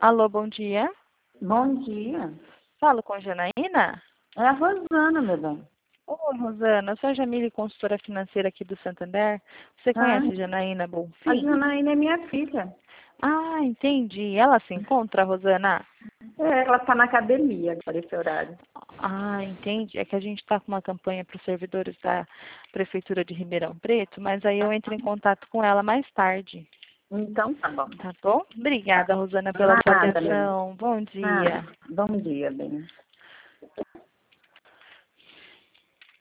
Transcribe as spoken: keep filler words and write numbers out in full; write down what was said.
Alô, bom dia. Bom dia. Falo com Janaína? É a Rosana, meu bem. Oi, Rosana. Eu sou a Jamile, consultora financeira aqui do Santander. Você Ah, conhece Janaína a Bonfim? Janaína é minha filha. Ah, entendi. Ela se encontra, Rosana? É, ela está na academia para esse horário. Ah, entendi. É que a gente está com uma campanha para os servidores da Prefeitura de Ribeirão Preto, mas aí eu entro em contato com ela mais tarde. Então tá bom. Tá bom? Obrigada, Rosana, pela sua Nada, meu bem. atenção. Bom dia. Nada. Bom dia, bem.